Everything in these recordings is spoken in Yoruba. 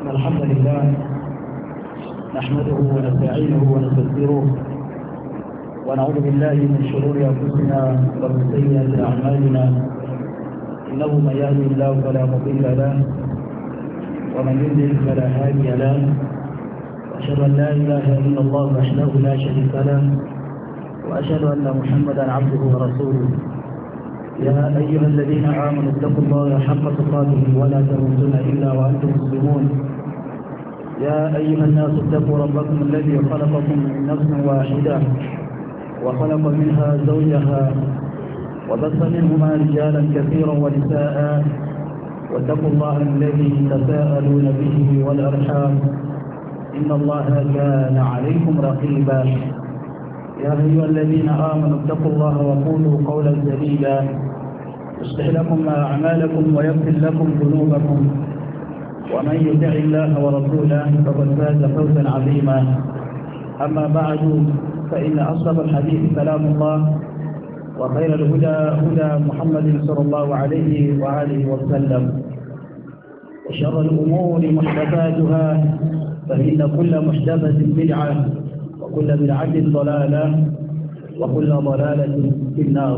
إن الحمد لله نحمده ونستعينه ونستغفره ونعوذ بالله من شرور أنفسنا ومن سيئات أعمالنا. إنه من يهده الله فلا مضل له ومن يضلل فلا هادي له، وأشهد أن لا إله إلا الله وحده لا شريك له، وأشهد أن محمدا عبده ورسوله. يا أيها الذين آمنوا اتقوا الله حق تقاته ولا تموتن إلا وأنتم مسلمون. يا أيها الناس اتقوا ربكم الذي خلقكم من نفس واحدة وخلق منها زوجها وبث منهما رجالا كثيرا ونساء، واتقوا الله الذي تساءلون به والأرحام إن الله كان عليكم رقيبا. يا أيها الذين آمنوا اتقوا الله وقولوا قولا سديدا يصلح لكم أعمالكم ويغفر لكم ذنوبكم، ومن يطع الله ورسوله فقد فاز فوزا عظيما. أما بعد، فإن أصدق الحديث كلام الله، وخير الهدى هدى محمد صلى الله عليه وآله وسلم، وشر الأمور محدثاتها، فإن كل محدثة بدعة وكل بدعة ضلالة وكل ضلالة في النار.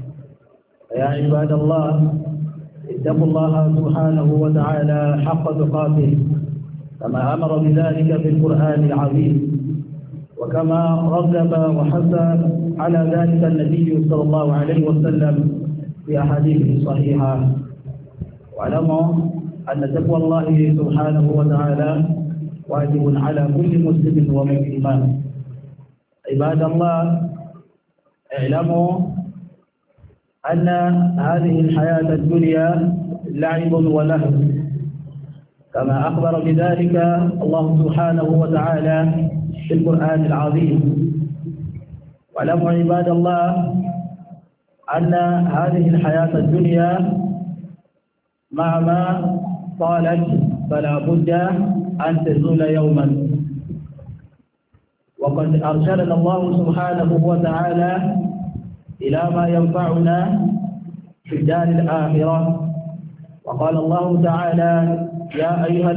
يا عباد الله، اتقوا الله سبحانه وتعالى حق تقاته كما أمر بذلك في القرآن العظيم، وكما رغب وحث على ذلك النبي صلى الله عليه وسلم في أحاديثه الصحيحة. واعلموا أن تقوى الله سبحانه وتعالى واجب على كل مسلم ومسلمة. عباد الله، اعلموا أن هذه الحياة الدنيا لعب ولهو، كما أخبر بذلك الله سبحانه وتعالى في القرآن العظيم. واعلموا عباد الله أن هذه الحياة الدنيا مع ما طالت فلا بد أن تزول يوما، وقد أرشدنا الله سبحانه وتعالى إلى ما ينفعنا في الدار الآخرة. وقال الله تعالى: يا أيها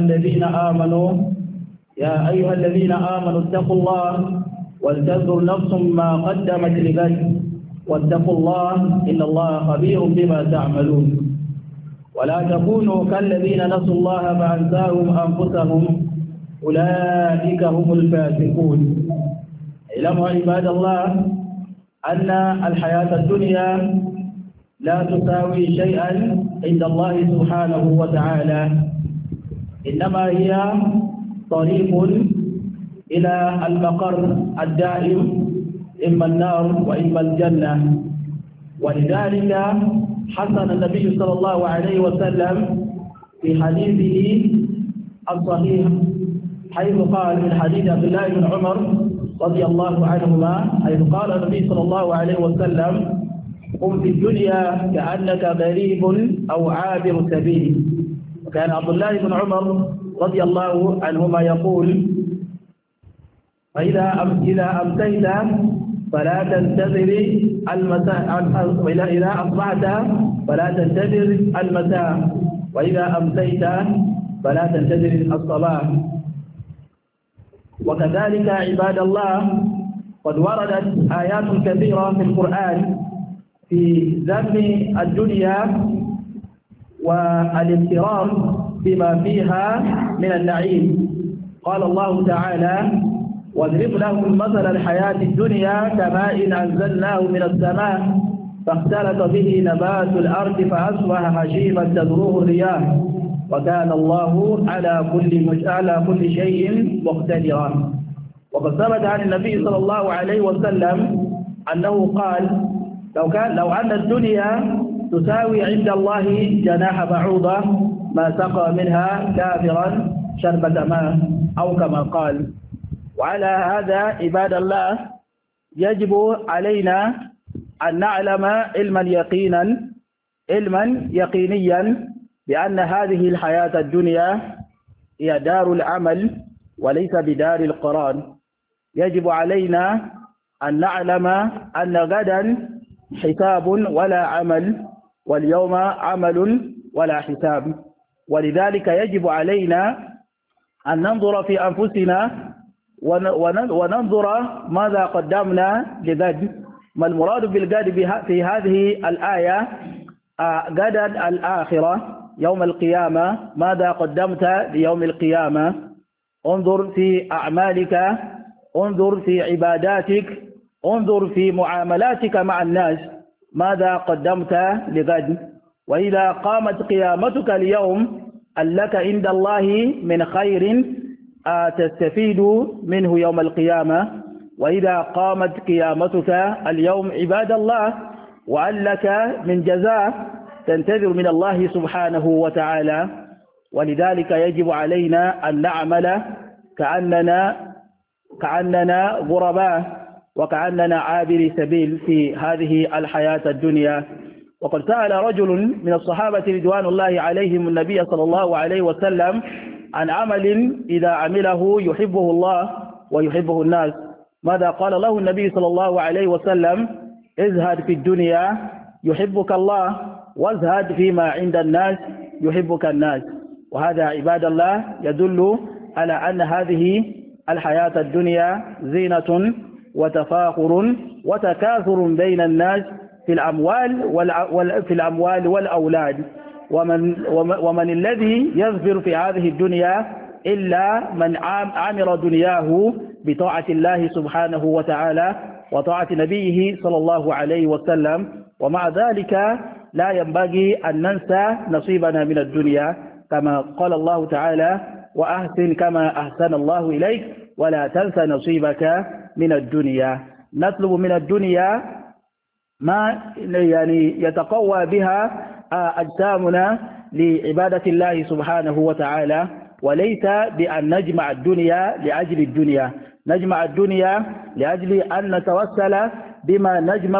الذين آمنوا اتقوا الله ولتنظر نفس ما قدمت لغد واتقوا الله إن الله خبير بما تعملون. ولا تكونوا كالذين نسوا الله فأنساهم أنفسهم أولئك هم الفاسقون. اعلموا عباد الله أن الحياة الدنيا لا تساوي شيئا عند الله سبحانه وتعالى، إنما هي طريق إلى المقر الدائم، إما النار وإما الجنة. ولذلك حسن النبي صلى الله عليه وسلم في حديثه الصحيح حيث قال من حديث عبد الله بن عمر رضي الله عنهما، حيث قال النبي صلى الله عليه وسلم: قم في الدنيا كأنك غريب أو عابر سبيل. وكان عبد الله بن عمر رضي الله عنهما يقول: إذا أمسيت فلا تنتظر المساء، إذا أصبحت فلا تنتظر المساء، وإذا أمسيت فلا تنتظر الصباح. وكذلك عباد الله قد وردت آيات كثيرة في القرآن في ذم الدنيا والاغترار بما فيها من النعيم. قال الله تعالى: واضرب لهم مثل الحياة الدنيا كماء أنزلناه من السماء فاختلط به نبات الأرض فأصبح هشيما تذروه الرياح وكان الله على كل شيء مقتدرا. وقد ثبت عن النبي صلى الله عليه وسلم أنه قال: لو أن الدنيا تساوي عند الله جناح بعوضة ما سقى منها كافرا شربة ماء، أو كما قال. وعلى هذا عباد الله يجب علينا أن نعلم علما يقينيا بأن هذه الحياة الدنيا هي دار العمل وليس بدار القرار. يجب علينا أن نعلم أن غدا حساب ولا عمل، واليوم عمل ولا حساب. ولذلك يجب علينا أن ننظر في أنفسنا وننظر ماذا قدمنا لغد. ما المراد بالغد في هذه الآية؟ غدا الآخرة يوم القيامة، ماذا قدمت ليوم القيامة؟ انظر في أعمالك، انظر في عباداتك، انظر في معاملاتك مع الناس، ماذا قدمت لغد. وإذا قامت قيامتك اليوم أن لك عند الله من خير تستفيد منه يوم القيامة. وإذا قامت قيامتك اليوم عباد الله وأن لك من جزاء تنتظر من الله سبحانه وتعالى. ولذلك يجب علينا أن نعمل كأننا غرباء وكأننا عابر سبيل في هذه الحياة الدنيا. وقد سأل رجل من الصحابة رضوان الله عليهم النبي صلى الله عليه وسلم عن عمل إذا عمله يحبه الله ويحبه الناس، ماذا قال له النبي صلى الله عليه وسلم؟ ازهد في الدنيا يحبك الله، وازهد فيما عند الناس يحبك الناس. وهذا عباد الله يدل على أن هذه الحياة الدنيا زينة وتفاخر وتكاثر بين الناس في الأموال والأولاد. ومن الذي يظفر في هذه الدنيا إلا من عمر دنياه بطاعة الله سبحانه وتعالى وطاعة نبيه صلى الله عليه وسلم. ومع ذلك لا ينبغي أن ننسى نصيبنا من الدنيا، كما قال الله تعالى: وأحسن كما أحسن الله إليك ولا تنسى نصيبك من الدنيا. نطلب من الدنيا ما يتقوى بها أجسامنا لعبادة الله سبحانه وتعالى، وليس بأن نجمع الدنيا لأجل الدنيا، نجمع الدنيا لأجل أن نتوسل بما نجمع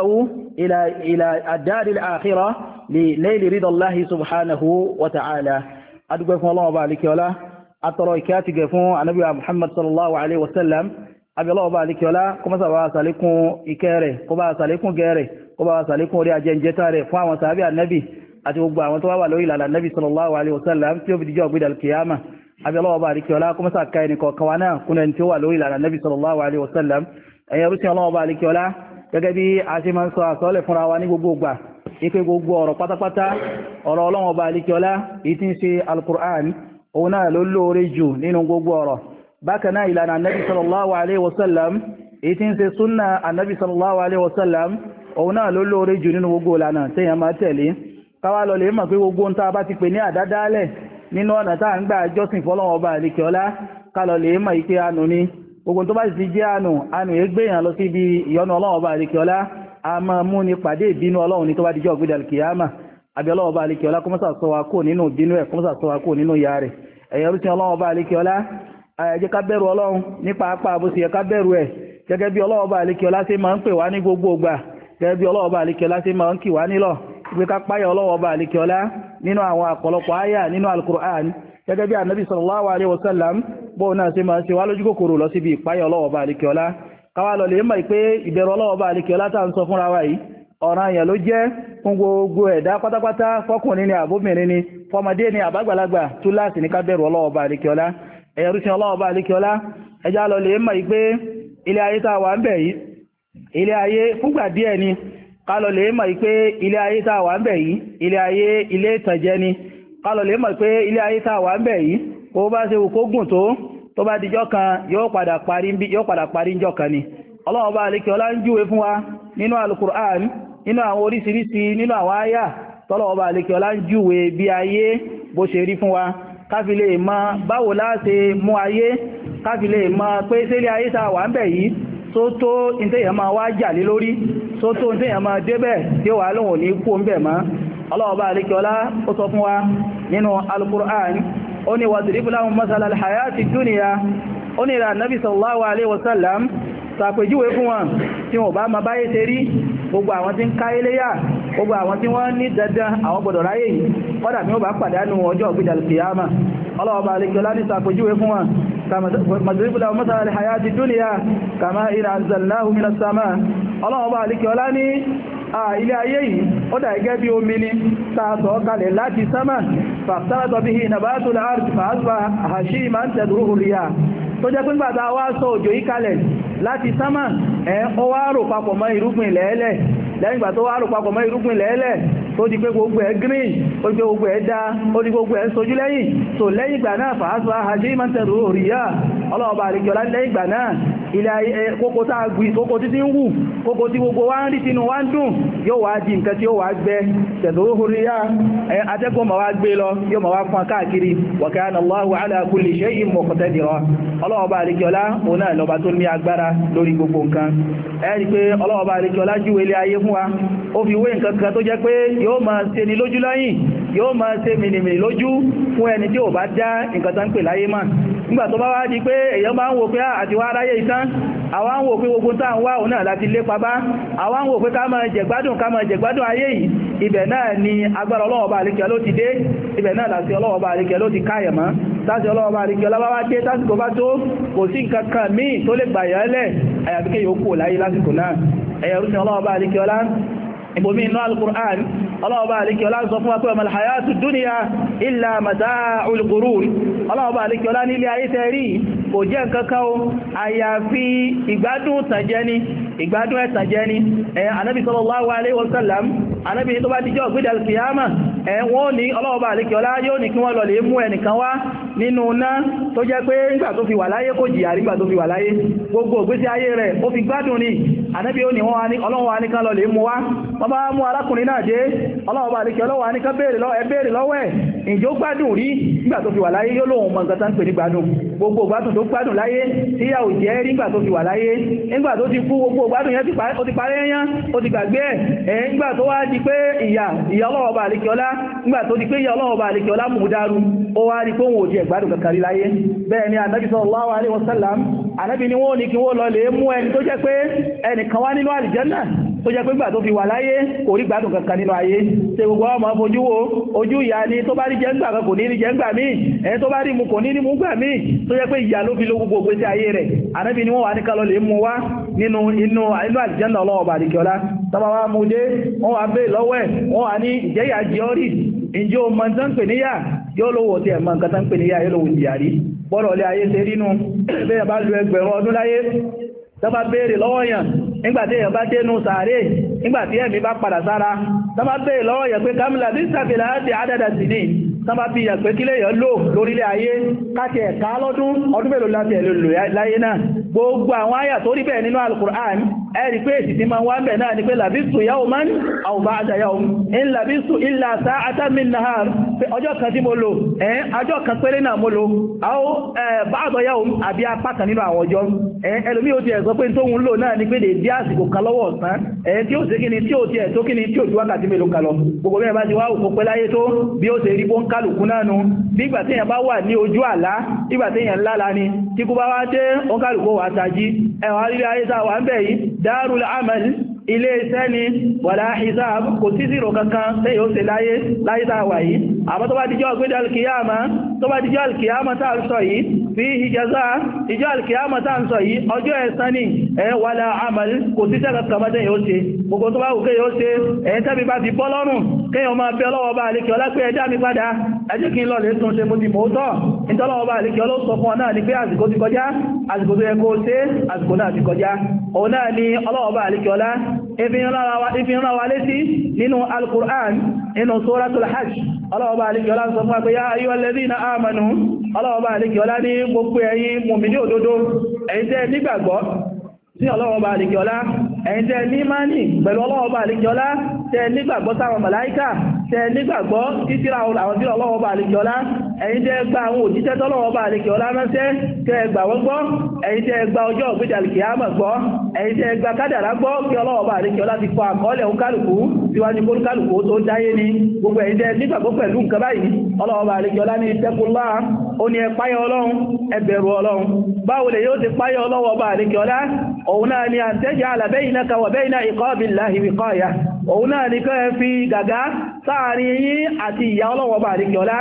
إلى الدار الآخرة لنيل رضا الله سبحانه وتعالى. أدعوكم الله وبارك ولا أتركاتك فون النبي محمد صلى الله عليه وسلم. أبي الله وبارك ولا كما سبا سالكم إكاره كما سالكم غيره كما سالكم ريا جنجتاره فما سابي النبي àti gbogbo àwọn tó wà lórí ìlànà Nabi sallallahu alaihi wasallam tí ó fi dijọ́ gbídà al-qiyama. Àbí Allah barik wala kó mọ́sá ká ẹni kọ̀ọ̀kan wa náà kúnlẹ̀ tí ó wà lórí ìlànà Nabi sallallahu alaihi wasallam. Ẹ̀yẹ rúsí Allah barik wala gẹ́gẹ́ bí a ṣe máa ń sọ àsọ́lẹ̀ fúnra wa ní gbogbo ìgbà ipé gbogbo ọ̀rọ̀ pátápátá ọ̀rọ̀ Allah barik wala èyí tí ń ṣe al-Qur'an òun náà ló lóore jù nínú gbogbo ọ̀rọ̀. Bákan náà ìlànà Nabi sallallahu alaihi wasallam èyí tí ń ṣe sunna Nabi sallallahu alaihi wasallam òun náà ló lóore jù nínú gbogbo ìlànà téèyàn máa tẹ̀lé. Káwà lọ lè mọ̀ pé gbogbo ń tá bá ti pè ní àdádálẹ̀ nínú ọ̀nà tá ń gbà jọ́sìn fọ́lọ́run ọba àlekèọlá ká lọ lè mọ̀ ìpé ànù ni gbogbo tó bá sì jẹ́ ànù ègbèyàn lọ sí ibi ìyọ́nú ọlọ́run ọba àlekèọlá a máa mú ní pàdé ìbínú ọlọ́run ní tó bá dijọ́ ògbédà kìyàmà. Àbí ọlọ́run ọba àlekèọlá kó mọ́sà sọ wa kó nínú ìbínú ẹ̀ kó mọ́sà sọ wa kó nínú ìyà rẹ̀. Ẹ̀yẹ rúsìn ọlọ́run ọba àlekèọlá ẹ jẹ́ ká bẹ̀rù ọlọ́run nípa apá bó sì yẹ ká bẹ̀rù ẹ̀ gẹ́gẹ́ bí ọlọ́run ọba àlekèọlá ṣe máa ń pè wá ní gbogbo ìgbà, gẹ́gẹ́ bí ọlọ́run ọba àlekèọlá ṣe máa ń kì wá nílọ̀ ìgbé ká páyà ọlọ́wọ́ bá àlekíọlá nínú àwọn àpọ̀lọpọ̀ àyà nínú al-Qur'an, gẹ́gẹ́ bí Ànábì sallallahu alaihi wasallam bó náà ṣe máa ṣe wá lójú kòkòrò lọ síbi ìpáyà ọlọ́wọ́ bá àlekíọlá. Káwà lọ lè mọ̀ pé ìbẹ̀rù ọlọ́wọ́ bá àlekíọlá tá ń sọ fúnra wa yìí ọ̀ranyàn ló jẹ́ fún gbogbo ẹ̀dá pátápátá, fọ́kùnrin ni àbóbìnrin ni fọmọdé ni àbágbàlagbà túláàsì ní ká bẹ̀rù ọlọ́wọ́ bá àlekíọlá. Ẹ̀rúsìn ọlọ́wọ́ bá àlekíọlá ẹjá lọ lè mọ̀ pé ilé ayé tá wà ń bẹ̀ yìí ilé ayé fúngbà díẹ̀ ni. Kálọ̀ lè mọ̀ pé ilé ayé tá wà ń bẹ̀ yìí ilé ayé ilé ìtànjẹ ni. Kálọ̀ lè mọ̀ pé ilé ayé tá wà ń bẹ̀ yìí kó bá ṣe wù kó gùn tó bá dijọ́ kan yóò padà parí njọ́ kan ni. Ọlọ́run bá àlekèọlá ń júwe fún wa nínú al-Qur'an nínú àwọn oríṣiríṣi nínú àwọn àyà tọ́lọ́run bá àlekèọlá ń júwe bí ayé bó ṣe rí fún wa káfi lè mọ̀ báwo la ṣe mú ayé, káfi lè mọ̀ pé sílé ayé tá wà ń bẹ̀ yìí tó tó ìtẹ́yàn máa wá jà lé lórí tó tó ìtẹ́yàn máa débẹ̀ tí ó wà lóhùn ní kú ń bẹ̀ mọ́. Allah bá àlekèọlá ó sọ fún wa nínú al-Qur'an ó ní wadrib lahum masala al-hayati dunya ó ní ìrà Nabi sallallahu alaihi wasallam ṣàpèjúwe fún wọn tí wọ́n bá ma báyé ṣe rí gbogbo àwọn tí ń ká iléyà gbogbo àwọn tí wọ́n ní dandan àwọn gbọdọ̀ ráyè yìí kọ́dà tí wọ́n bá pàdánù ọjọ́ ògbédà kìyàmà. Allah bá àlekèọlá ní ṣàpèjúwe fún wọn madribu lahu masala al-hayati dunya kama in anzalnahu minas sama. Allah bá àlekèọlá ní ilé ayé yìí ó dà gẹ́gẹ́ bí omi ni tààtọ̀ kalẹ̀ láti sámà فاختلط به نبات الأرض فأصبح هشيما تدروه الرياح tó jẹ́ pé nígbàtà wá sọ òjò yí kalẹ̀ láti sánmà ó wá rò papọ̀ mọ́ irúgbìn lẹ́ẹ̀lẹ̀ lẹ́yìn ìgbà tó wá rò papọ̀ mọ́ irúgbìn lẹ́ẹ̀lẹ̀ tó di pé gbogbo ẹ̀ green ó di pé gbogbo ẹ̀ dá ó di gbogbo ẹ̀ sojú lẹ́yìn tó lẹ́yìn ìgbà náà fàásùwà hashiman tadruhu riyah ọlọ́ọ̀bà àríkẹ́ọlá lẹ́yìn ìgbà náà ilẹ̀ kókó tá a gbìn kókó títí ń wù kókó tí gbogbo wá ń rí tínú wá ń dùn yóò wá di nǹkan tí ó wá gbẹ tadruhu riyah atẹ́gùn ma wá gbé lọ yóò ma wá fún káàkiri wa kana Allahu ala kulli shay'in muqtadira ọlọ́ọ̀bà àríkẹ́ọlá òun náà lọ́ba tó ní agbára lórí gbogbo nǹkan ẹ̀rí pé ọlọ́ọ̀bà àríkẹ́ọlá júwe ilé ayé fún wa ó fi wé nǹkan kan tó jẹ́ pé yóò máa ṣe ní lójú lẹ́yìn yóò máa ṣe mìnìmìnì lójú fún ẹni tí ò bá dá nǹkan tán pè láyé mà nígbà tó bá wá di pé èèyàn bá ń wò pé àti wá ráyé ìtàn àwọn ń wò pé gbogbo tá ń wá òun náà láti lépa bá àwọn ń wò pé ká máa jẹ̀gbádùn ayé yìí ibẹ̀ náà ni agbára ọlọ́ọ̀bà àríkẹ́ ló ti dé ibẹ̀ náà láti ọlọ́ọ̀bà àríkẹ́ ló ti káyẹ̀mọ́ láti ọlọ́ọ̀bà àríkẹ́ ọlọ́bá wá dé tásìkò bá tó kò sí nǹkan kan míì tó lè gbàyànlẹ̀ àyàfikẹ́ yóò kú láyé lásìkò náà ẹ̀yẹ̀rúsìn ọlọ́ọ̀bà àríkẹ́ ọlá ìbòmí inú al-Qur'an ọlọ́ọ̀bá àríkẹ́ ọlá sọ fún wa pé mal hayatu dunya illa mata'ul ghurur ọlọ́ọ̀bá àríkẹ́ ọlá nílé ayé tẹ́rí kò jẹ́ nǹkankan o àyàfi ìgbádùn ẹ̀tànjẹ́ ni anábi sallallahu alaihi wasallam anábi tó bá díjọ́ gbídà al-qiyama wọ́n ní ọlọ́ọ̀bá àríkẹ́ ọlá yóò ní kí wọ́n lọ lè mú ẹnìkan wá nínú náà tó jẹ́ pé nígbà tó fi wà láyé kò jìyà nígbà tó fi wà láyé gbogbo ìgbésí ayé rẹ̀ ó fi gbádùn ni anábi ó ní ọlọ́wọ́ wa ní kan lọ lè mú wá wọ́n bá mú arákùnrin náà dé ọlọ́ọ̀bá àríkẹ́ ọlọ́wọ́ ní kan béèrè lọ́wọ́ ẹ̀ ìjó gbádùn rí nígbà tó fi wà láyé yóò lóhun mọ̀ nǹkan tán pè ní gbádùn gbogbo gbádùn tó gbádùn láyé tí yà ò jẹ́ nígbà tó fi wà láyé nígbà tó ti kú gbogbo gbádùn yẹn ó ti parí ẹyán ó ti gbàgbé ẹ̀ nígbà tó wá di pé ìyà ọlọ́ọ̀bá àríkẹ́ ọlá nígbà tó di pé ìyà ọlọ́ọ̀bá àríkẹ́ ọlá mú dáru ó wá rí pé òun ò jẹ́ gbádùn kankan rí láyé bẹ́ẹ̀ ni Ànábì sallallahu alaihi wasallam Ànábì ni wọ́n ní kí wọ́n lọ lè mú ẹni tó jẹ́ pé ẹnìkan wá nínú àlìjẹ́nà tó jẹ́ pé gbà tó fi wà láyé kò rí gbádùn kankan nínú ayé ṣe gbogbo ọmọ fojú wo ojú ìyà ni tó bá rí jẹ́ ńgbà kan kò ní rí jẹ́ ńgbà míì ẹni tó bá rí mu kò ní rí mu ńgbà míì tó jẹ́ pé ìyà ló fi ló gbogbo ìgbésí ayé rẹ̀ Ànábì ni wọ́n wà ní kálọ̀ lè mú wá nínú àlìjẹ́nà ọlọ́ọ̀bà àdìkọ́lá tọ́bá wá mú dé wọ́n wá bèèrè lọ́wọ́ ẹ̀ wọ́n wá ní ìjẹ́yà jẹ́ọ́rì ìjẹ́ o mọ̀ tán pè níyà yóò lówó tí ẹ̀mọ̀ nǹkan tán pè níyà yóò lówó ìyàrí bọ́rọ̀ lé ayé ṣe rínú bẹ́ẹ̀ bá lu ẹgbẹ̀rún ọdún láyé tọ́bá bèèrè lọ́wọ́ yàn nígbàtí èyàn bá dénú sàárè nígbàtí ẹ̀mí bá padà sára tọ́bá bèèrè lọ́wọ́ yàn pé kámìlà bí sàfilà á ti àdàdà sí ní tọ́bá bí yàn pé kílé yàn lò lórílẹ̀ ayé káàkì ẹ̀ká lọ́dún ọdún mélòó láti ẹ̀lò láyé náà gbogbo àwọn àyà tó rí bẹ́ẹ̀ nínú Al-Qur'an ẹ̀rí pé èsì tí ma wá ń bẹ̀ náà ni pé labistu yawman aw ba'da yawm in labistu illa sa'atan min nahar pé ọjọ́ kan tí mo lò ọjọ́ kan péré náà mo lò aw ba'da yawm àbí apá kan nínú àwọn ọjọ́ ẹlòmí ó ti ẹ̀ sọ pé tó ń lò náà ni pé dé àsìkò kan lọ́wọ́ ọ̀sán tí ó ṣe kíni tí ó ti ẹ̀ tó kíni tí ó ju wákàtí mélòó kan lọ gbogbo bẹ́ẹ̀ bá ti wá òkú pẹ́ láyé tó bí ó ṣe rí bó ń kálukú náà nu bí ìgbà téèyàn bá wà ní ojú àlá ìgbà téèyàn ńlála ni tí kú bá wá dé ó ń kálukú wà tají ẹ̀wọ̀n rírí ayé tá wà ń bẹ̀ yìí Darul Amal ilé iṣẹ́ ni wàlá hisab kò sí zero kankan tẹ́ yóò ṣe láyé tá wà yìí àmọ́ tó bá dijọ́ ọgbẹ́dẹ̀ alkiyama tá ń sọ yìí fi hijaza ìjọ́ alkiyama tá ń sọ yìí ọjọ́ ẹ̀san ni wàlá amal kò sí sẹ́kà kàmọ́tẹ́ yóò ṣe gbogbo tó bá wù kẹ́ yóò ṣe tẹ́bí bá ti bọ́ lọ́rùn kéèyàn máa bẹ́ ọlọ́wọ́ bá àlékẹ́ ọlá pé ẹjá mi padà ẹjẹ́ kí n lọ lè tún ṣe mo ti mọ́ tọ́ ìtọ́lọ́wọ́ bá àlékẹ́ ọlọ́ sọ fún ọ náà ni pé àsìkò ti kọjá àsìkò tó yẹ kó ṣe àsìkò náà ti kọjá òun náà ni ọlọ́wọ́ bá àlékẹ́ ọlá ìfihàn wa létí nínú Al-Qur'an nínú Suratul Hajj ọlọ́ọ̀bá àlejọ́lá sọ fún àpẹyà ayyuhal ladhina amanu ọlọ́ọ̀bá àlejọ́lá ní gbogbo ẹ̀yin mùmínì òdodo ẹ̀yin tẹ́ nígbàgbọ́ sí ọlọ́ọ̀bá àlejọ́lá ẹ̀yin tẹ́ ní mánì pẹ̀lú ọlọ́ọ̀bá àlejọ́lá tẹ́ nígbàgbọ́ sáwọn màláíkà tẹ́ nígbàgbọ́ títírà àwọn tí ọlọ́ọ̀bá àlejọ́lá ẹ̀yin tẹ́ gba àwọn òjíṣẹ́ tọ́lọ́ọ̀bá àlejọ́lá ránṣẹ́ tẹ́ gbà wọ́n gbọ́ ẹ̀yin tẹ́ gba ọjọ́ ìgbéjàlìkìyàmọ̀ gbọ́ ẹ̀yin tẹ́ gba kádàrá gbọ́ kí ọlọ́ọ̀bá àlejọ́lá ti kọ àkọọ́lẹ̀ òǹkálùkù síwájú kólúkálùkù tó dáyé ni gbogbo ẹ̀yin tẹ́ nígbàgbọ́ pẹ̀lú nǹkan báyìí ọlọ́ọ̀bá àlejọ́lá ní ìtẹ́kùnlá ó ní ẹ páyà Ọlọ́run ẹ bẹ̀rù Ọlọ́run báwo lè yóò ti páyà ọlọ́wọ́ba àlejọ́lá òun náà ni an taj'ala baynaka wa bayna iqabillahi wiqaya òun náà ni kẹ́ fi gàgá sáàrin yín àti ìyà ọlọ́wọ́ba àlejọ́lá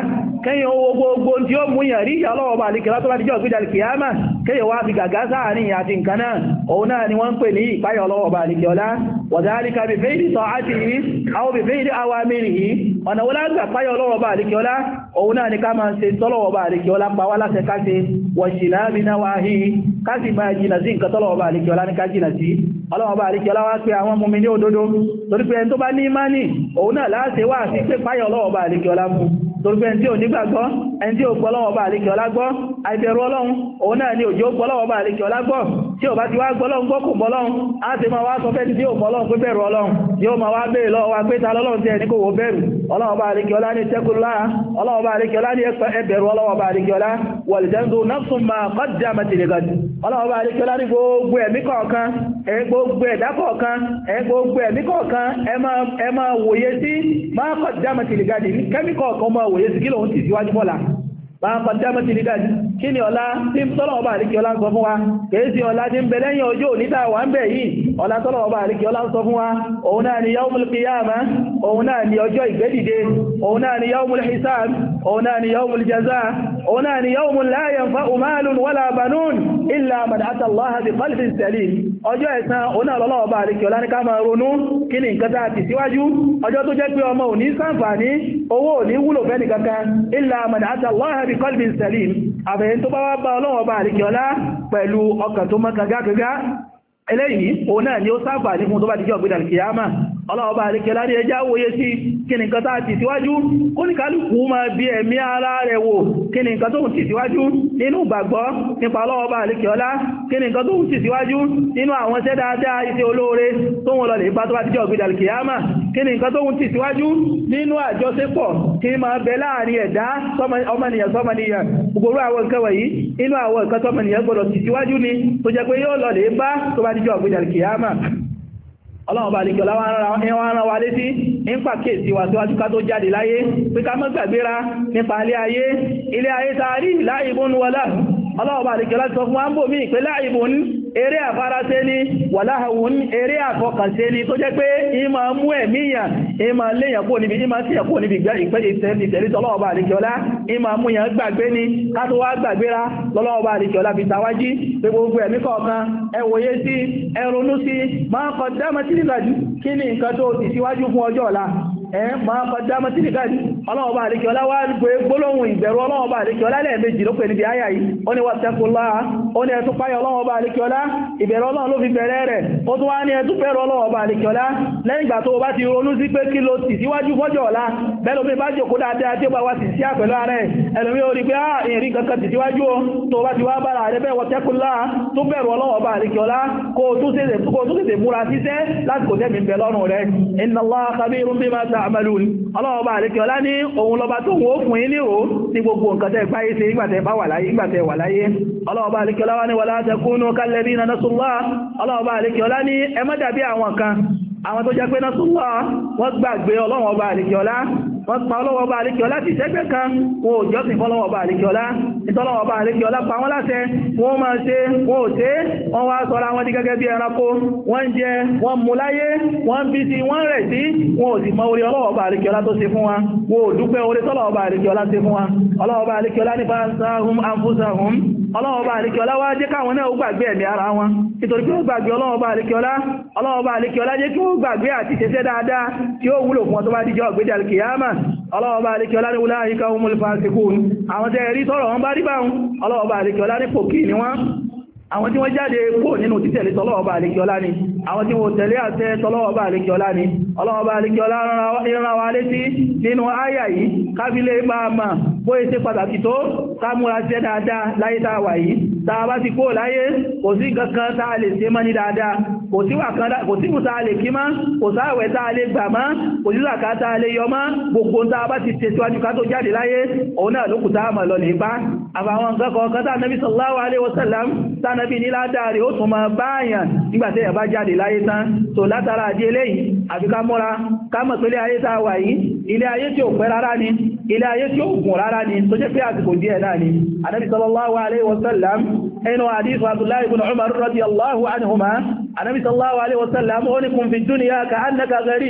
kẹ́yìn owó gbogbo tí ó mú yàn rí ọlọ́wọ́ bá àríkẹ́lá tó bá díjọ́ ìgbìdà kìyàmà kẹ́yìn wá fi gàgá sáàrin àti nǹkan náà òun náà ni wọ́n ń pè ní ìpáyà ọlọ́wọ́ bá àríkẹ́ọlá wàdálíkà bí fèèdì sọ àti yìí àwọn bí fèèdì awamiri yìí ọ̀nà wọ́n lágbà páyà ọlọ́wọ́ bá àríkẹ́ọlá òun náà ni ká máa ṣe tọ́lọ́wọ́ bá àríkẹ́ọlá pa wá láṣẹ káṣe wọ̀ṣìlá bí náà wáhí káṣì máa jìnà sí nǹkan tọ́lọ́wọ́ bá àríkẹ́ọlá ní ká jìnà sí ọlọ́wọ́ bá àríkẹ́ọlá wá pé àwọn mùmínì ní òdodo torí pé ẹni tó bá ní ìmánì òun náà láṣẹ wá sí pé páyà ọlọ́wọ́ bá àríkẹ́ọlá mú torí pé ẹni tí ò nígbàgbọ́ ẹni tí ò gbọ́ lọ́wọ́ bá àríkẹ́ọlá gbọ́ àìbẹ̀rù ọlọ́run òun náà ni òjò gbọ́ lọ́wọ́ bá àríkẹ́ọlá gbọ́ tí ò bá ti wá gbọ́ lọ́run gbọ́ kò gbọ́ lọ́run á ti máa wá sọ fẹ́ tí ò gbọ́ lọ́run pé bẹ̀rù ọlọ́run yóò máa wá bèèrè lọ́wọ́ wa pé ta lọ́lọ́run tí ẹni kò wò bẹ̀rù ọlọ́wọ́ bá àríkẹ́ọlá ní tẹ́kùnlá ọlọ́wọ́ bá àríkẹ́ọlá ní ẹbẹ̀rù ọlọ́wọ́ bá àríkẹ́ọlá wọ̀lìdẹ́ndù nafsun ma qaddamat ligad ọlọ́wọ́ bá àríkẹ́ọlá ní gbogbo ẹ̀mí kọ̀ọ̀kan gbogbo ẹ̀dá kọ̀ọ̀kan gbogbo ẹ̀mí kọ̀ọ̀kan ẹ máa wòye sí ma qaddamat ligad kẹ́mí kọ̀ọ̀kan máa wòye sí kí lòun ti síwájú bọ́lá máa qaddamat ligad kí ni ọlá tí tọ́lọ̀wọ́ bá àríkẹ́ọlá ń sọ fún wa kèé sí ọlá tí ń bẹ lẹ́yìn ọjọ́ òníta wà ń bẹ̀ yìí ọlá tọ́lọ̀wọ́ bá àríkẹ́ọlá ń sọ fún wa òun náà ni yawmul qiyamah òun náà ni ọjọ́ ìgbédìde òun náà ni yawmul hisab òun náà ni yawmul jazaa òun náà ni yawmun la yanfa'u malun wala banun illa man ata Allaha bi qalbin salim ọjọ́ ẹ̀san òun náà lọ́lọ́wọ́ bá àríkẹ́ọlá ní ká máa ronú kí ni nǹkan tá a ti síwájú ọjọ́ tó jẹ́ pé ọmọ ò ní ṣàǹfààní owó ò ní wúlò fẹ́ni kankan illa man ata Allaha bi qalbin salim àbẹ̀yẹn tó bá wá bá ọlọ́wọ́ bá àríkẹ́ọlá pẹ̀lú ọkàn tó mọ́ kagá eléyìí òun náà ni ó ṣàǹfààní fún tó bá dijọ́ gbédà kìyàmà ọlọ́ọ̀bá àríkẹ́lá ní ẹjá wòye sí kí ni nǹkan tá ti síwájú kó ní kálùkù máa bí ẹ̀mí ara rẹ̀ wò kí ni nǹkan tó ń ti síwájú nínú gbàgbọ́ nípa ọlọ́ọ̀bá àríkẹ́ọlá kí ni nǹkan tó ń ti síwájú nínú àwọn iṣẹ́ dáadáa iṣẹ́ olóore tó wọ́n lọ lè bá tó bá dijọ́ gbédà kìyàmà kí ni nǹkan tó ń ti síwájú nínú àjọṣepọ̀ tí máa bẹ láàrin ẹ̀dá ọmọnìyàn sọmọnìyàn gbogbo àwọn nǹkan wọ̀nyí inú àwọn nǹkan tọmọnìyàn gbọdọ̀ ti síwájú ni tó jẹ́ pé yóò lọ lè bá tó bá dijọ́ gbédà kìyàmà ọlọ́run bá lè kí ọlá wọn rán wa létí ń pàkíyèsí wa síwájú ká tó jáde láyé pé ká má gbàgbéra nípa ilé ayé tààrí láìbùn wọlá ọlọ́run bá lè kí ọlá sọ fún wa ń bò mí pé láìbùn eré àfárásé ní wàláhàwùn eré àfọkànsé ní tó jẹ́ pé ìmọ̀ mú ẹ̀míyàn ìmọ̀ léyàn kó níbi ìmọ̀ sí ẹ̀kọ́ níbi ìtẹ̀lítọ́ ọlọ́ọ̀bá àríkẹ́ọlá ìmọ̀ mú yàn gbàgbé ní ká tó wá gbàgbéra lọ́lọ́ọ̀bá àríkẹ́ọlá fi tàwájí pé gbogbo ẹ̀mí kọ̀ọ̀kan ẹ wòye sí ẹ ronú sí máa kọ dámọ́tí nígbàjú kí ni nǹkan tó ti síwájú fún ọjọ́ ọ̀la máa kọ dámọ́tí nígbàjú ọlọ́ọ̀bá àríkẹ́ọlá wá gbólóhùn ìbẹ̀rù ọlọ́ọ̀bá àríkẹ́ọlá lẹ́ẹ̀mejì ló pè níbi áyà yìí ó ní wattaqullaha ó ní ẹ̀tún páyọ ọlọ́ọ̀bá àríkẹ́ọlá ìbẹ̀rù Ọlọ́run ló fi bẹ̀rẹ̀ rẹ̀ ó tún wá ní ẹ̀tún bẹ̀rù Ọlọ́run ọba àlekíọlá lẹ́yìn ìgbà tó bá ti ronú sí pé kí ló ti síwájú fọ́jọ́ ọ̀la bẹ́lómi bá jòkó dáadáa tí ó bá wá sì sí àpẹ̀lú ààrẹ ẹlòmí ó rí pé ìrìn kankan ti síwájú tó bá ti wá bára rẹ̀ bẹ́ẹ̀ wọ́tẹ́kùnlá tó bẹ̀rù Ọlọ́run ọba àlekíọlá kó tún tètè múra síṣẹ́ láti kò tẹ́mi bẹ̀ lọ́rùn rẹ̀ inna Allaha khabirun bima ta'malun Ọlọ́run ọba àlekíọlá ní òun lọba tó wọ́n fún yín níhò ní gbogbo nǹkan tẹ́ gbáyé sí ìgbàtẹ́ bá wà láyé ìgbàtẹ́ wà láyé Ọlọ́run ọba àlekíọlá wá ní wala takunu kalladhina nasullah ọlọ́ọ̀bá àríkẹ́ọlá ní ẹ má dàbí àwọn kan àwọn tó jẹ́ pé násùlọ́ wọ́n gbàgbé ọlọ́wọ̀ọba àríkẹ́ọlá wọ́n pa ọlọ́wọ̀ọba àríkẹ́ọlá ti sẹ́gbẹ́ kan wọn ò jọ́sìn fọ́lọ́wọ̀ọba àríkẹ́ọlá ìtọ́lọ́wọ̀ọba àríkẹ́ọlá pa wọ́n láṣẹ wọ́n máa ṣe wọ́n ò ṣe wọ́n wá sọ́ra wọn di gẹ́gẹ́ bí ẹranko wọ́n jẹ wọ́n mú láyé wọ́n bí sí wọ́n rẹ̀ sí wọn ò sì mọ orí ọlọ́wọ̀ọba àríkẹ́ọlá tó ṣe fún wa wọn ò dúpẹ́ orí tọ́lọ́wọ̀ọba àríkẹ́ọlá ṣe fún wa ọlọ́wọ̀ọba àríkẹ́ọlá ní fansahum anfusahum ọlọ́wọ̀ọba àríkẹ́ọlá wá jẹ́ káwọn náà ó gbàgbé ẹ̀mí ara wọn nítorí pé ó gbàgbé ọlọ́wọ̀ọba àríkẹ́ọlá jẹ́ kí ó gbàgbé àti ṣeṣẹ́ dáadáa tí ó wúlò fún ọdún bá díjọ́ ọ̀gbẹ́dẹ̀ alkiyama ọlọ́wọ́bá àríkẹ́ọlá ní ulaika humul fasiqun àwọn tẹ́ rí tọ́rọ̀ wọn bá rí báhùn ọlọ́wọ́bá àríkẹ́ọlá ní pòkì ni wọ́n àwọn tí wọ́n jáde kó nínú títẹ̀lé tọ́lọ́wọ́bá àríkẹ́ọlá ni àwọn tí wọ́n tẹ̀lé àṣẹ tọ́lọ́wọ́bá àríkẹ́ọlá ni ọlọ́wọ́bá àríkẹ́ọlá rán wa létí nínú áyà yìí kábílẹ̀ máa mà bó ṣe pàtàkì tó kámúra ṣe dáadáa láyé tá a wà yìí tá a bá ti kó láyé kò sí kankan tá a lè ṣe mọ́ ní dáadáa kò sí mùsà lè kí mọ́ kò sáàwẹ̀ tá a lè gbà mọ́ kò sí zàká tá a lè yọ mọ́ gbogbo tá a bá ti ṣe síwájú ká tó jáde láyé òun náà ló kù tá a mọ̀ lọ lè bá àbàwọn nǹkan kọ̀ọ̀kan tá Nabi sallallahu alaihi wasallam tá Nabi ní ládàrí ó tún máa báyàn nígbàtí ẹ̀ bá jáde láyé tán tó látara àdí eléyìí àfi ká múra ká mọ̀ pé ilé ayé tá a wà yìí ilé ayé tí ò pẹ́ rárá ni ilé ayé tí ó gùn rárá ni tó jẹ́ pé àsìkò díẹ̀ náà ni Ànábì sallallahu alaihi wasallam ẹnu hadith Abdullahi ibn Umar radiyallahu anhuma Ànábì sallallahu alaihi wasallam ó ní kun fi dunya ka annaka gharib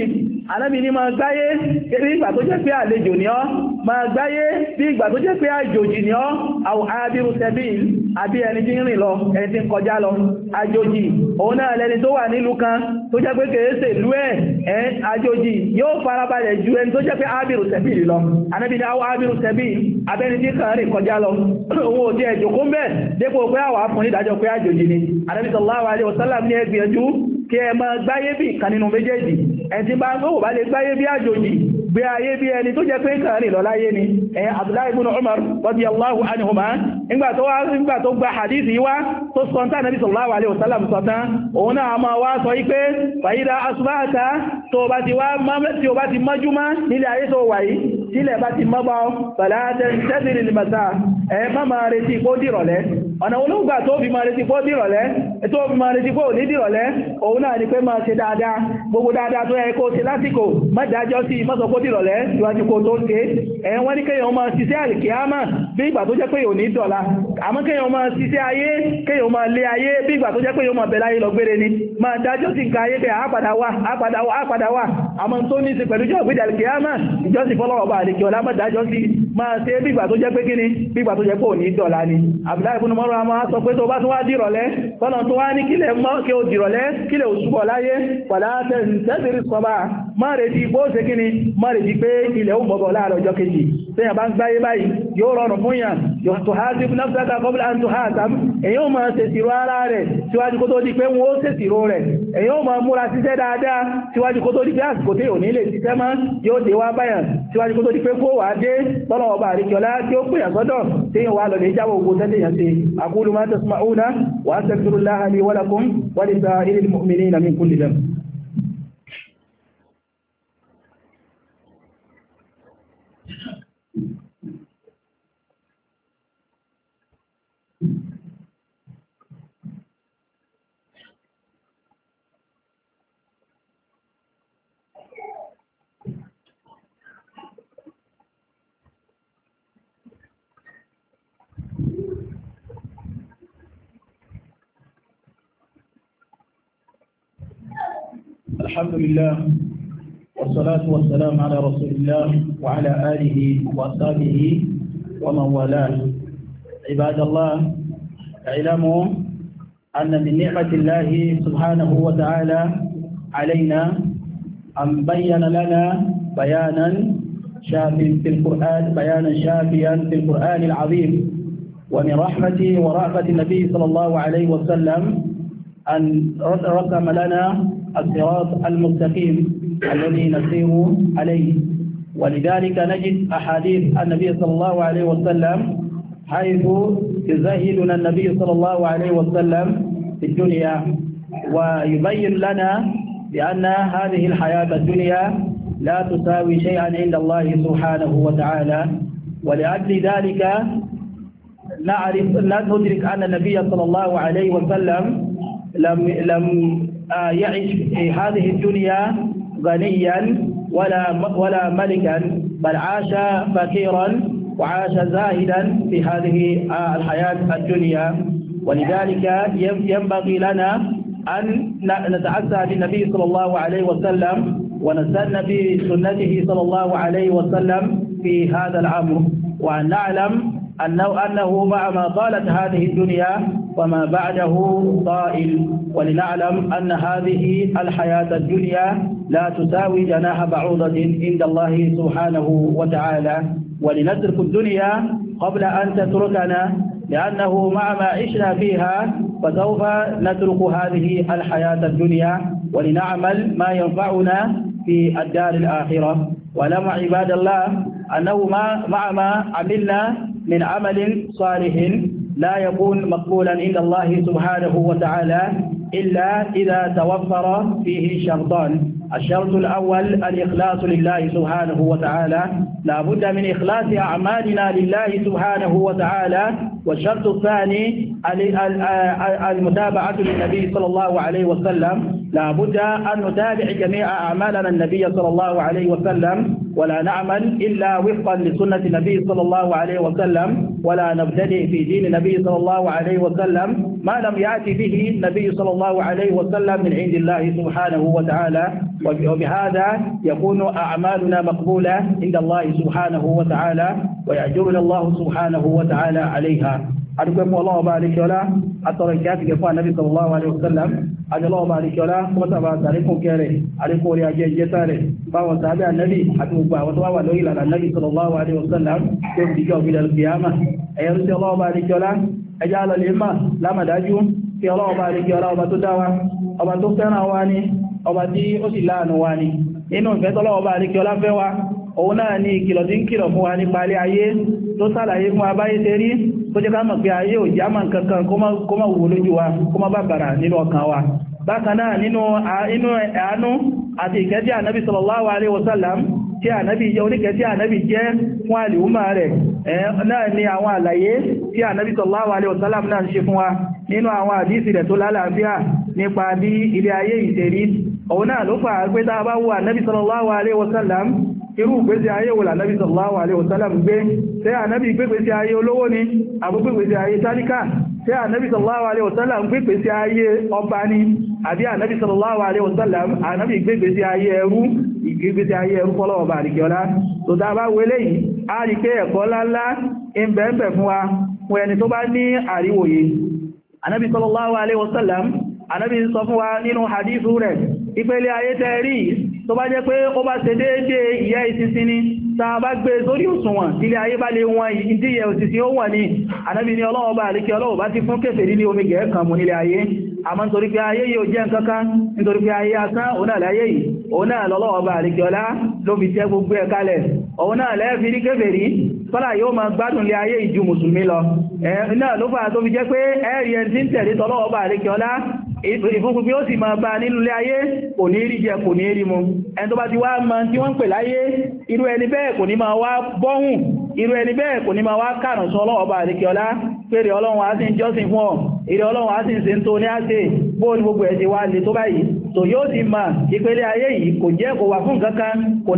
Ànábì ní máa gbáyé bí ìgbà tó jẹ́ pé àlejò ni ọ́, máa gbáyé bí ìgbà tó jẹ́ pé àjòjì ni ọ́, àwọn abiru sabil àbí ẹni tí ń rìn lọ, ẹni tí ń kọjá lọ. Àjòjì òun náà lẹni tó wà nílùú kan tó jẹ́ pé kèése ìlú ẹ̀ àjòjì yóò farabalẹ̀ ju ẹni tó jẹ́ pé abiru sabil lọ. Ànábì ní àwọn abiru sabil abẹ́ni tí kan rìn kọjá lọ òun ò jẹ́ ẹjòkó mẹ́ dépò pé àwà fún ìdájọ́ pé àjòjì ni. Ànábì sallallahu alaihi wasallam ní ẹgbìyànjú kí ẹ máa gbáyé bí ìkan nínú méjèèjì. Ẹni tí bá lè gbáyé bí àjòjì gbé ayé bí ẹni tó jẹ́ pé kan rìn lọ láyé ni. Abdullahi ibn Umar radiyallahu anhuma nígbà tó gba hadithi wá tó sọ́ntá Nabi sallallahu alaihi wasallam sọ́tán òun náà máa wá sọ ipé fàídà asubáta tó bá ti mọ́júmá nílé ayé tó wà yìí sílẹ̀ bá ti mọ́bá fàlátẹ́ tẹ́sìrì lè mẹ́ta má máa retí kó dìrọ̀lẹ́ ọ̀nà olóògbà tó fi máa retí kó dìrọ̀lẹ́ tó fi máa retí kó ní dìrọ̀lẹ́ òun náà ni pé máa ṣe dáadáa gbogbo dáadáa tó yẹ kó ṣe lásìkò má dájọ́ sí mọ́sọ̀ kó dìrọ̀lẹ́ síwájú kó tó ṣe wọ́n ní kéèyàn máa ṣiṣẹ́ àlìkíyámà bí ìgbà tó jẹ́ pé yóò ní dọ̀la àmọ́ kéèyàn máa ṣiṣẹ́ ayé kéèyàn máa lé ayé bí ìgbà tó jẹ́ pé yóò máa bẹ̀rẹ̀ ayé lọ gbére ni máa dájọ́ sí nǹkan ayé pé àápadà wà àmọ́ tó ní sí pẹ̀lú jọ́ ìgbéjà àlìkíyámà ìjọsìn fọ́lọ́wọ́ bá àlìkí ọlá má dájọ́ sí máa ṣe bí ìgbà tó jẹ́ pé kíni bí ìgbà tó jẹ́ pé ò ní dọ̀la ni. Abdullahi ibn Umar máa sọ pé tó bá tún wá dìrọ̀lẹ́ tọ́nà tó wá ní kílẹ̀ mọ́ kí o dìrọ̀lẹ́ kílẹ̀ òṣùbọ̀ láyé pàdá tẹ́sìrì sọba má retí bó ṣe kíni má retí pé ilẹ̀ ó bọ̀bọ̀ láàrọ̀ ọjọ́ kejì tẹ́yàn bá ń gbáyé báyìí yóò rọrùn fún yàn yóò tó há sí náfẹ́ta qabla an tuhasab èyàn ó máa ṣèṣirò ara rẹ̀ síwájú kó tó di pé wọ́n ó ṣèṣirò rẹ̀ èyàn ó máa múra síṣẹ́ dáadáa síwájú kó tó di pé àsìkò tí ò ní lè ṣiṣẹ́ mọ́ yóò dé wá báyàn síwájú kó tó di pé kó wà dé tọ́nà ọba àríkíọlá tí ó pèyàn sọ́dọ̀ tí yóò wá lọ lè jábọ̀ ogun tẹ́lẹ̀yàn sí aqulu ma tasma'una wa astaghfirullaha li wa lakum wa li sa'iril mu'minina min kulli dhanb. الحمد لله والصلاة والسلام على رسول الله وعلى آله وصحبه ومن والاه. عباد الله اعلموا أن من نعمة الله سبحانه وتعالى علينا أن بين لنا بيانا شافيا في القرآن العظيم. ومن رحمته ورأفة النبي صلى الله عليه وسلم أن رسم لنا الصراط المستقيم الذي نسير عليه. ولذلك نجد أحاديث النبي صلى الله عليه وسلم حيث يزهدنا النبي صلى الله عليه وسلم في الدنيا ويبين لنا بأن هذه الحياة الدنيا لا تساوي شيئا عند الله سبحانه وتعالى. ولأجل ذلك ندرك أن النبي صلى الله عليه وسلم لم يعيش في هذه الدنيا غنيا ولا ملكا، بل عاش فقيرا وعاش زاهدا في هذه الحياة الدنيا. ولذلك ينبغي لنا أن نتعسى بالنبي صلى الله عليه وسلم ونستنى بسنته صلى الله عليه وسلم في هذا الأمر، وأن نعلم أنه مع ما طالت هذه الدنيا وما بعده طائل، ولنعلم أن هذه الحياة الدنيا لا تساوي جناح بعوضة عند الله سبحانه وتعالى. ولنترك الدنيا قبل أن تتركنا، لأنه مع ما عشنا فيها فسوف نترك هذه الحياة الدنيا ولنعمل ما ينفعنا في الدار الآخرة. ولما عباد الله أنه مع ما عملنا من عمل صالح لا يكون مقبولا عند الله سبحانه وتعالى إلا إذا توفر فيه شرطان. الشرط الأول الإخلاص لله سبحانه وتعالى، لا بد من إخلاص أعمالنا لله سبحانه وتعالى. والشرط الثاني المتابعة للنبي صلى الله عليه وسلم، لا بد أن نتابع جميع أعمالنا النبي صلى الله عليه وسلم ولا نعمل إلا وفقا لسنة النبي صلى الله عليه وسلم ولا نبتدئ في دين النبي صلى الله عليه وسلم ما لم يأتي به النبي صلى الله عليه وسلم من عند الله سبحانه وتعالى وبهذا يكون أعمالنا مقبولة عند الله سبحانه وتعالى ويأجرنا الله سبحانه وتعالى عليها. أدعوكم الله بارك ولا أتركات كفوا النبي صلى الله عليه وسلم أجل الله بارك ولا وتبارك عليكم كره عليكم يا جيتاره فهو تابع النبي حتى وتوى إلى النبي صلى الله عليه وسلم يوم تجاو إلى القيامة أيها الله بارك ولا أجعل الإمة لما داجو في الله بارك ولا وبتدعوا وبتفتنا واني وبتي أسلان واني إنه فيت الله بارك ولا فوا òun náà ni ìkìlọ̀ tí ń kìlọ̀ fún wa nípa ilé ayé tó sàlàyé fún abáyé tẹ́rí tó jẹ́ ká mọ̀ pé ayé ò já mọ̀ kankan kó má wò lójú wa kó má bàbàrà nínú ọkàn wa. Bákan náà nínú àánú àti ìkẹ́ tí ànábì sallallahu alaihi wasallam tí ànábì jẹ́ oníkẹ́ tí ànábì jẹ́ fún àlìúmà rẹ̀ náà ni àwọn àlàyé tí ànábì sallallahu alaihi wasallam náà ń ṣe fún wa nínú àwọn àdísì rẹ̀ tó lálàáfíà nípa bí ilé ayé ìṣẹ́rí. Òun náà ló fà pé tá a bá wo ànábì sallallahu alaihi wasallam irú ìgbésí ayé wò l'Ànábì sallallahu alaihi wasallam gbé ṣé Ànábì gbégbésí ayé olówó ni àbí gbégbésí ayé tálíkà ṣé Ànábì sallallahu alaihi wasallam gbégbésí ayé ọba ni àbí Ànábì sallallahu alaihi wasallam Ànábì gbégbésí ayé ẹrú ìgbégbésí ayé ẹrú fọ́lọ́wọ́ bá àríkẹ́ọlá tó dábá wọlé yìí a rí pé ẹ̀kọ́ láńlá ń bẹ̀ẹ̀bẹ̀ fún wa fún ẹni tó bá ní àríwòye. Ànábì sallallahu alaihi wasallam Ànábì sọ fún wa nínú hadithu rẹ̀ ìpele ayé tẹ́rí tó bá jẹ́ pé ó bá ṣe déédé ìyẹ́ ìsinsin ni tàà bá gbé sórí òṣùwọ̀n ilé ayé bá lè wọn ìdíyẹ òsìsìn ó wà ní Ànábì ní Ọlọ́run bá àríkẹ́ Ọlọ́run bá ti fún kèfèrí ní omi gẹ̀ẹ́kan mú nílé ayé àmọ́ nítorí pé ayé yìí ò jẹ́ nǹkankan nítorí pé ayé asán òun náà láyé yìí òun náà lọ́lọ́run bá àríkẹ́ ọlá ló fi jẹ́ gbogbo ẹ̀ kalẹ̀ òun náà lẹ́ẹ̀fì rí kèfèrí fọ́lá yóò máa gbádùn lé ayé ìjú mùsùlùmí lọ náà ló fà tó fi jẹ́ pé ẹ̀rí ẹni tí ń tẹ̀lé tọ́lọ́run bá àríkẹ́ ọlá ìfúnkún bí ó sì máa bá nínú ilé ayé kò ní rí jẹ kò ní rí mu ẹni tó bá ti wá mọ̀ tí wọ́n ń pè láyé irú ẹni bẹ́ẹ̀ kò ní máa wá bọ́hùn irú ẹni bẹ́ẹ̀ kò ní máa wá kàrùn sọ Ọlọ́run bá àríkẹ́ ọlá pèrè Ọlọ́run á sì ń jọ́sìn fún ọ ìrẹ Ọlọ́run á sì ń ṣe tó ní àṣẹ bóò ní gbogbo ẹ̀ṣẹ̀ wá lè tó báyìí tó yóò sì máa ìpele ayé yìí kò jẹ́ kò wà fún kankan kò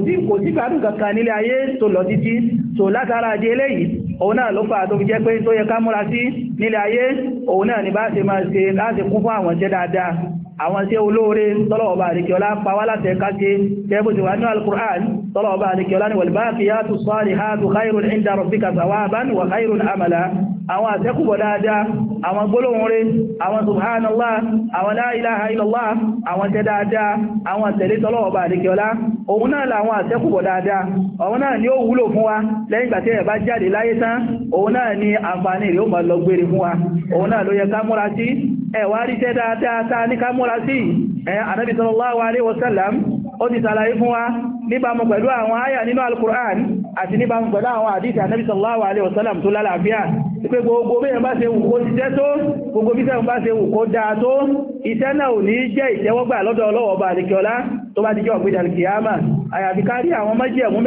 sí gbádùn kankan nílé ayé tó lọ títí tó látara ajé eléyìí òun náà ló fà tó fi jẹ́ pé tó yẹ ká múra sí nílé ayé òun náà ni bá ṣe máa ṣe láti kún fún àwọn jẹ́ dáadáa àwọn tí olóore tọ́lọ̀ọba àríkíọlá pàwà láti ẹ̀ká ṣe tẹ́bù ti wà ní al-Qur'an tọ́lọ̀ọba àríkíọlá ni wal-baqiyatu s-salihatu khayrun 'inda rabbika thawaban wa khayrun amala àwọn àṣẹ́kùbọ̀ dáadáa àwọn gbólóhùn rẹ̀ àwọn subhanallah àwọn la ilaha illallah àwọn tẹ́ dáadáa àwọn tẹ̀lé tọ́lọ̀ọba àríkíọlá òun náà làwọn àṣẹ́kùbọ̀ dáadáa òun náà ni ó wúlò fún wa lẹ́yìn ìgbà tí ẹ bá jáde láyé tán òun náà ni àǹfààní rẹ̀ ó máa lọ gbére fún wa òun náà ló yẹ ká múra sí ẹ̀wà rí tẹ́ dáadáa ta ní ká múra sí Ànábì sallallahu alaihi wasallam ó ti sàlàyé fún wa níbàmú pẹ̀lú àwọn àyà nínú al-Qur'an àti níbàmú pẹ̀lú àwọn àdíṣì Ànábì sallallahu alaihi wasallam tó lálàáfíà pé gbogbo bẹ́ẹ̀ bá ṣe wù kó ṣiṣẹ́ tó gbogbo bí sẹ́wọ̀n bá ṣe wù kó dáa tó iṣẹ́ náà ò ní jẹ́ ìtẹ́wọ́gbà lọ́dọ̀ Ọlọ́run Ọba àríkẹ́ọlá tó bá dijọ́ ọ̀gbẹ̀dẹ̀ alkiyama àyàfi ká rí àwọn májẹ̀mú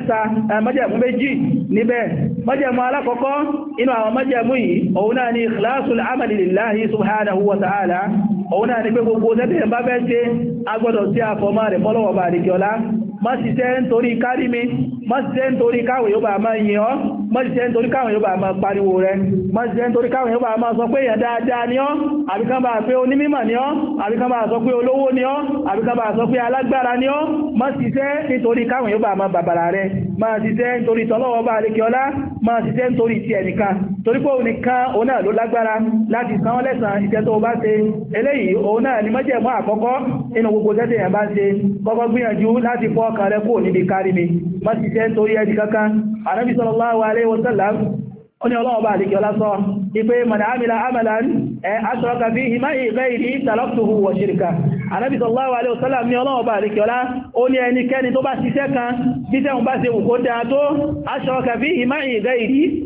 méjì níbẹ̀ májẹ̀mú alákọ̀ọ́kọ́ inú àwọn májẹ̀mú yìí òun náà ni ikhlasul amali lillahi subhanahu wa ta'ala òun náà ni pé gbogbo tẹ́tẹ̀ bá bẹ́ ṣe agbọ́dọ̀ sí àfọmọ́ rẹ̀ fọ́lọ́wọ́ Ọba àríkẹ́ọlá má ṣiṣẹ́ nítorí kárí mi má ṣiṣẹ́ nítorí káwọn yóò bá máa yìn ọ́ má ṣiṣẹ́ nítorí káwọn yóò bá máa pariwo rẹ̀ má ṣiṣẹ́ nítorí káwọn yóò bá máa sọ pé èèyàn dáadáa ni ọ́ àbí kán bá pé onímímọ̀ ni ọ́ àbí kán bá sọ pé olówó ni ọ́ àbí kán bá sọ pé alágbára ni ọ́ má ṣiṣẹ́ nítorí káwọn yóò bá máa bàbàrà rẹ̀ má ṣiṣẹ́ nítorí tọ́lọ́wọ́ bá àríkẹ́ọlá má ṣiṣẹ́ nítorí ti ẹnìkan torí pé òun nìkan òun náà ló lágbára láti san lẹ́san iṣẹ́ tó bá ṣe eléyìí òun náà ni májẹ̀mú àkọ́kọ́ inú gbogbo tẹ́tẹ̀ yẹn bá ṣe kọ́kọ́ gbìyànjú láti fọ́ ọkàn rẹ̀ kúrò níbi kárí mi má ṣiṣẹ́ nítorí ẹni kankan Ànábì sallallahu alaihi wasallam ó ní Ọlọ́run bá àdíkẹ́ ọlá sọ ipé man amila amalan ashraka fihi ma'i ghayri taraktuhu wa shirka Ànábì sallallahu alaihi wasallam ní Ọlọ́run bá àdíkẹ́ ọlá ó ní ẹnikẹ́ni tó bá ṣiṣẹ́ kan bí tẹ́hùn bá ṣe wù kó dáa tó ashraka fihi ma'i ghayri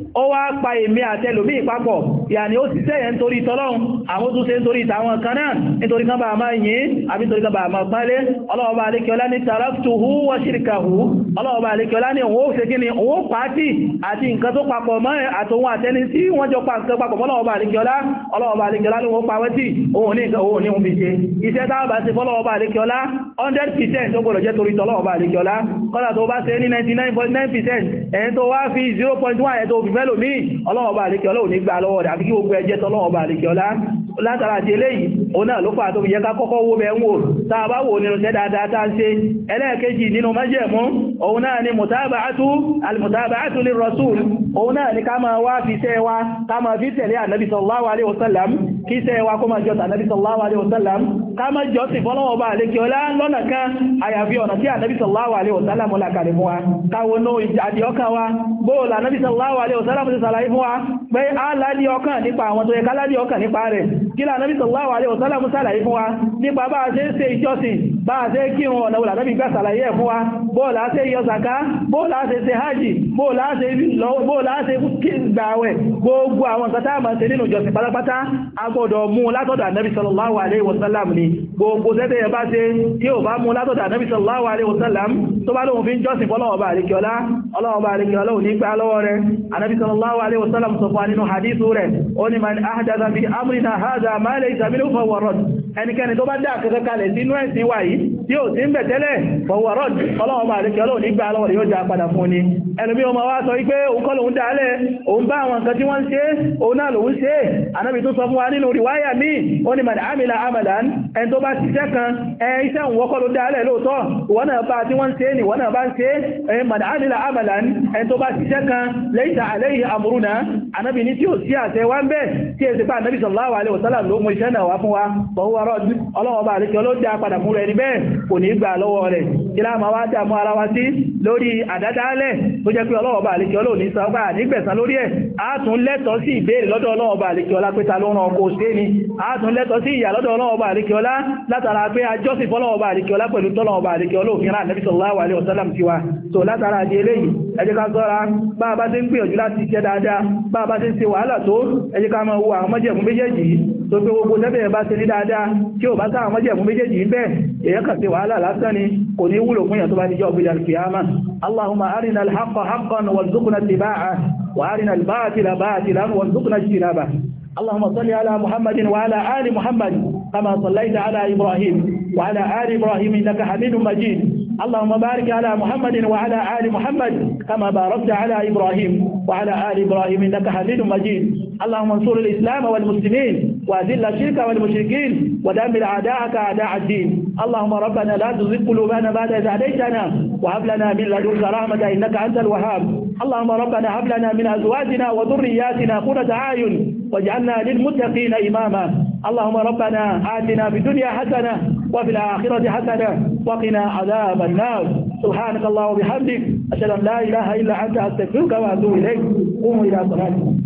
ó wá pa èmi àtẹlòmí ìpapọ̀ yàní ó sì sẹ́yẹ̀ nítorí tọ́lọ́run àwọn tó ṣe nítorí tàwọn kan náà nítorí kan bá máa yìn àbí nítorí kan bá máa pálé ọlọ́ọ̀bá alékiọlá ní taraktuhu wa shirkahu ọlọ́ọ̀bá alékiọlá ní òun ó ṣe kíni òun ó pàátì àti nǹkan tó papọ̀ mọ́ àtòun àtẹni tí wọ́n jọ pa nǹkan papọ̀ mọ́lọ́ọ̀bá alékiọlá ní wọ́n pa wọ́n tí òun ní nǹkan òun ní òun fi ṣe iṣẹ́ táwọn bá ṣe fọ́lọ́ọ̀bá alékiọlá 100% tó gbọ́dọ̀ jẹ́ torí tọ́lọ́ọ̀bá alékiọlá kọ́lá tó bá ṣe ní 99.9% ẹ̀yìn tó wá fi 0.1 ẹ̀ tó fi fẹ́ lòmí ọlọ́ọ̀bá alékiọlá ò ní gbà lọ́wọ́ rẹ̀ àbí kí gbogbo ẹjẹ́ tọ́lọ́ọ̀bá alékiọlá látara àti eléyìí òun náà ló fà tó fi yẹ ká kọ́kọ́ wó bẹ̀ ń wò tàà bá wò nínú ṣẹ́ dáadáa tá ń ṣe ẹlẹ́ẹ̀kejì nínú májẹ̀mú òun náà ni mutaba'atu lirrasul òun náà ni ká máa wá fi ṣẹ́ wa ká máa fi tẹ̀lé ànábì sallallahu alaihi wasallam kí ṣẹ́ wa kó máa jọ ànábì sallallahu alaihi wasallam ká máa jọ sí fọ́lọ́wọ́ bá àlékí ọlá lọ́nà kan àyàfi ọ̀nà tí ànábì sallallahu alaihi wasallam la kalẹ̀ fún wa káwọn náà ìjàdí ọkàn wa bóòlù ànábì sallallahu alaihi wasallam ti sàlàyé fún wa pé á ládí ọkàn nípa àwọn tó yẹ ká ládí ọkàn nípa rẹ̀ kí ànábì sallallahu alaihi wasallam sàlàyé fún wa nípa bá a ṣe ń ṣe ìjọsìn bá a ṣe kírun ọ̀nà wùlà náà gbà sàlàyé ẹ̀ fún wa bóòlù á ṣe yọ zaka bóòlù á ṣe ṣe hajj bóòlù á ṣe gbààwẹ̀ gbogbo àwọn nǹkan tá a máa ṣe nínú ìjọsìn pátápátá a gbọ́dọ̀ mú látọ̀dọ̀ ànábì sallallahu alaihi wasallam ni gbogbo sẹ́tẹ̀ yẹn bá ṣe tí ò bá mú látọ̀dọ̀ ànábì sallallahu alaihi wasallam tó bá lóun fi ń jọ́sìn fọ́lọ́wọ́ bá àríkíọlá ọlọ́wọ́ bá àríkíọlá ò ní gbà lọ́wọ́ rẹ̀ ànábì sallallahu alaihi wasallam sọ fún nínú hadithu rẹ̀ ó ní man ahdatha fi amrina hadha ma laysa minhu fahuwa radd ẹnikẹ́ni tó bá dá kẹ́kẹ́ kalẹ̀ sínú ẹ̀sìn wa yìí tí ó sí ń bẹ̀ tẹ́lẹ̀ fahuwa radd ọlọ́wọ́ bá àríkíọlá ò ní gbà lọ́wọ́ rẹ̀ yóò já padà fún ni ẹlòmí ọmọ wa sọ wípé òun kọ́ lòun dálẹ̀ òun bá àwọn nǹkan tí wọ́n ń ṣe òun náà lòun ṣe ànábì tó sọ fún wa nínú riwaya mi ó ní man amila amalan ẹni tó bá ṣiṣẹ́ kan iṣẹ́ òun wọ́kọ́ ló dálẹ̀ lóòótọ́ ìwọ́n náà bá tí wọ́n ń ṣe ni wọ́n náà bá ń ṣe man amila amalan ẹni tó bá ṣiṣẹ́ kan laysa alayhi amruna ànábì ní tí ó sí àṣẹ wá ń bẹ́ tí è sì pa ànábì sallallahu alaihi wasallam ló mú iṣẹ́ náà wá fún wa fahuwa radd ọlọ́wọ́ bá àríkẹ́ ló dá padà fún rẹ̀ ní bẹ́ẹ̀ kò ní gbà lọ́wọ́ rẹ̀ kí láàmà wá dàmú ara wa sí lórí àdádálẹ̀ tó jẹ́ pé ọlọ́wọ́ bá àríkẹ́ ló ní sọ́gbà nígbẹ̀san lórí ẹ̀ àátún lẹ́tọ̀ọ́ sí ìbéèrè lọ́dọ̀ ọlọ́wọ́ bá àríkẹ́ ọlá pé ta ló rán ọkọ̀ òṣèré ni àátún lẹ́tọ̀ọ́ sí ìyà lọ́dọ̀ ọlọ́wọ́ bá àríkẹ́ ọlá látara pé ajọ́sìn fọ́lọ́wọ́ bá àríkẹ́ ọlá pẹ̀lú tọ́lọ́wọ́ bá àríkẹ́ olóòfin rán Nabi sallallahu alaihi wasallam tiwa so látara di eléyìí ẹ jẹ́ ká ṣọ́ra bá bá ṣe ń gbìyànjú láti ṣe dáadáa bá bá ṣe ń ṣe wàhálà tó ẹ jẹ́ ká máa wo àwọn májẹ̀mú méjèèjì tó pé gbogbo tẹ́bẹ̀ẹ́ bá ṣe ní dáadáa tí ò bá sá àwọn májẹ̀mú méjèèjì ń bẹ èyàn kàn ṣe wàhálà lásán ni kò ní wúlò fún yàn tó bá ní jọ́ ògbìdà kìyàmá Allahumma arina al-haqqa haqqan warzuqna ittiba'ah wa arina al-batila batilan warzuqna ijtinabah اللهم صل على محمد وعلى آل محمد كما صليت على إبراهيم وعلى آل إبراهيم إنك حميد مجيد اللهم بارك على محمد وعلى آل محمد كما باركت على إبراهيم وعلى آل إبراهيم إنك حميد مجيد اللهم انصر الإسلام والمسلمين وأذل الشرك والمشركين ودمر أعداءك أعداء الدين اللهم ربنا لا تزغ قلوبنا بعد إذ هديتنا وهب لنا من لدنك رحمة إنك أنت الوهاب اللهم ربنا هب لنا من أزواجنا وذرياتنا قرة أعين واجعلنا للمتقين إماما اللهم ربنا آتنا في الدنيا حسنة وفي الآخرة حسنة وقنا عذاب النار سبحانك اللهم وبحمدك أشهد أن لا إله إلا أنت أستغفرك وأتوب إليك قوموا إلى صلاتكم